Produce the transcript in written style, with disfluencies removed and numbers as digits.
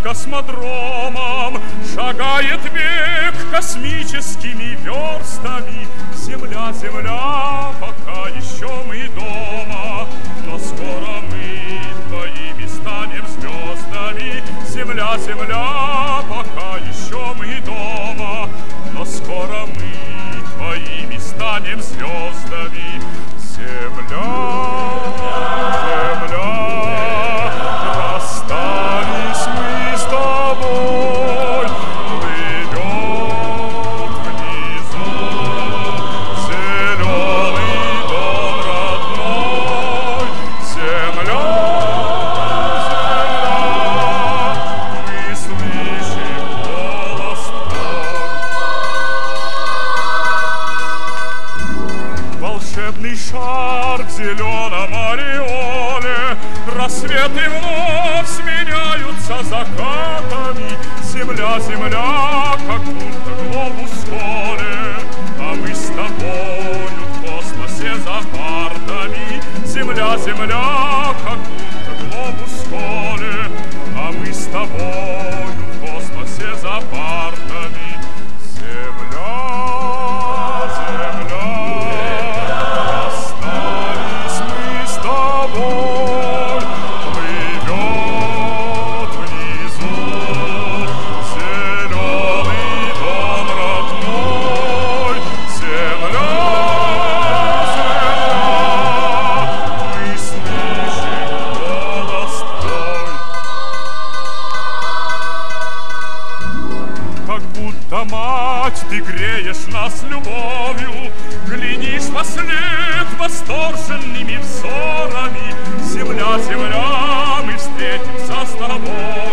космодромом шагает век космическими верстами. Земля, земля, пока еще мы дома, но скоро мы твоими станем звездами. Земля, земля, пока еще мы дома, но скоро мы твоими станем звездами. Земля, земля, расстались мы с тобой, плывет внизу зеленый дом родной. Земля, земля, мы слышим голос твой. Волшебный шар в зеленом ореоле, рассветы вновь сменяются закатами. Земля, земля, как будто глобус в школе, а мы с тобою в космосе за партами. Земля, земля, как будто глобус в школе, а мы с тобою в космосе за партами. Земля, земля, расстались мы с тобой, плывет внизу зеленый дом родной. Земля, земля, мы слышим голос твой. Как будто, мать, ты греешь нас любовью, глядишь вслед восторженными взорами. Земля, земля, мы встретимся с тобой.